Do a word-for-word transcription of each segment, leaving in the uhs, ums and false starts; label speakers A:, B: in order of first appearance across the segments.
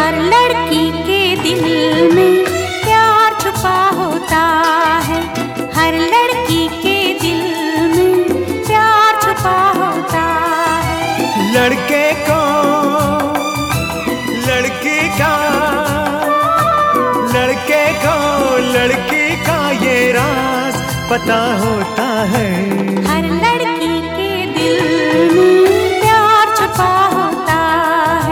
A: हर लड़की के दिल में प्यार छुपा होता है, हर लड़की के दिल में प्यार छुपा होता है।
B: लड़के को लड़की का, लड़के को लड़की का ये राज पता होता है।
A: हर लड़की के दिल में प्यार छुपा होता है।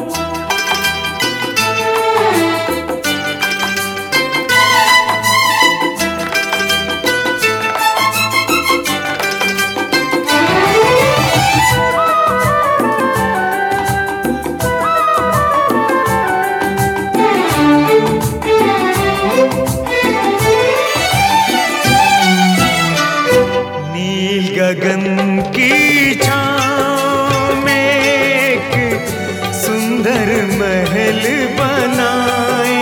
B: गगन की छाँव में एक सुंदर महल बनाए,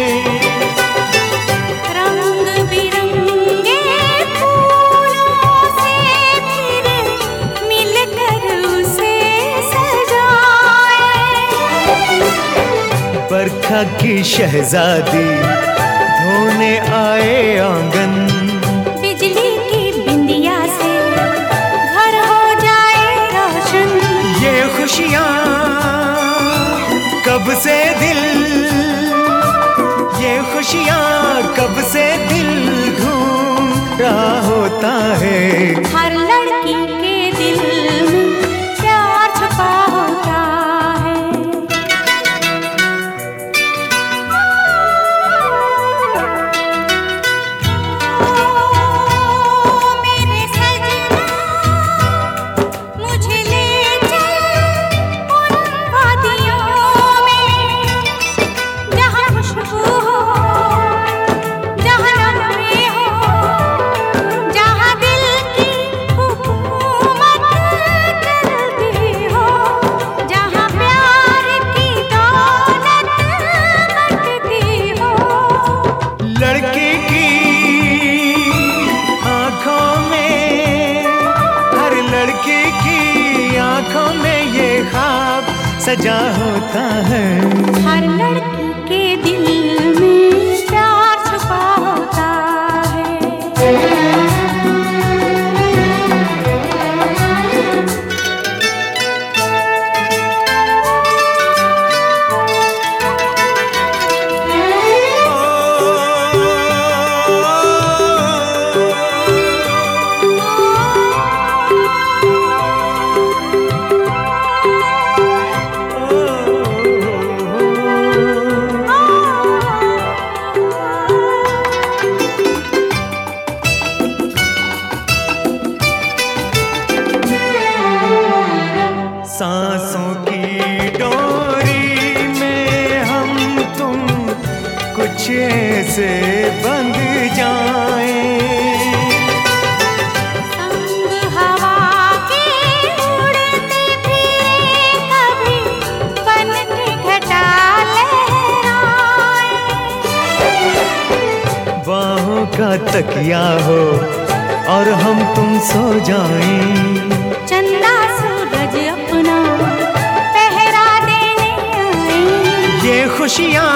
A: रंग बिरंगे फूलों से फिर मिलकर उसे सजाए।
B: बरखा की शहजादी धोने आए आंगन,
A: बिजली की बिंदिया से घर हो जाए रोशन।
B: ये खुशियाँ कब से दिल, ये खुशियाँ कब से दिल ढूंढ रहा होता है।
A: हर लड़की के दिल में प्यार छुपा होता है।
B: लड़की की आंखों में, हर लड़की की आंखों में ये ख्वाब सजा होता है।
A: हर लड़की के दिल में प्यार छुपा होता है।
B: सांसों की डोरी में हम तुम कुछ ऐसे बंध जाएं,
A: संग हवा के उड़ते फिरे कभी बन के घटा लहराए।
B: बाहों का तकिया हो और हम तुम सो जाएं,
A: चंदा सूरज अपना पहरा देने आए।
B: ये खुशियाँ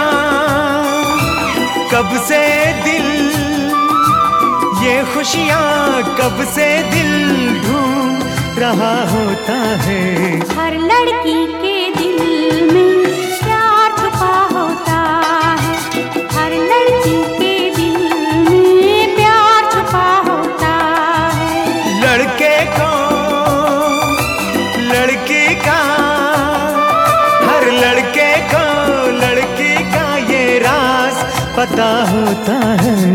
B: कब से दिल, ये खुशियाँ कब से दिल ढूंढ रहा होता है।
A: हर लड़की के दिल में प्यार छुपा होता है, हर लड़की के दिल में प्यार छुपा होता है।
B: लड़के को लड़की का, हर लड़के को लड़की का ये राज पता होता है।